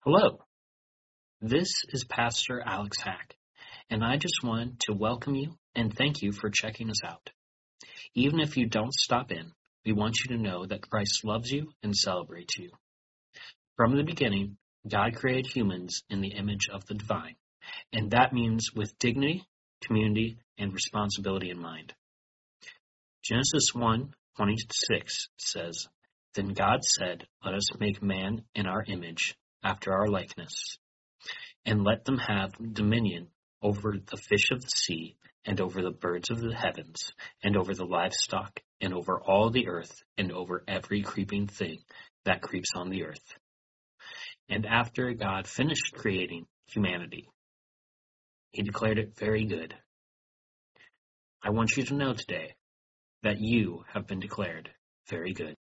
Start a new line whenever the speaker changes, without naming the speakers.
Hello, this is Pastor Alex Hack, and I just want to welcome you and thank you for checking us out. Even if you don't stop in, we want you to know that Christ loves you and celebrates you. From the beginning, God created humans in the image of the divine, and that means with dignity, community, and responsibility in mind. Genesis 1:26 says, "Then God said, Let us make man in our image, after our likeness, and let them have dominion over the fish of the sea, and over the birds of the heavens, and over the livestock, and over all the earth, and over every creeping thing that creeps on the earth." And after God finished creating humanity, he declared it very good. I want you to know today that you have been declared very good.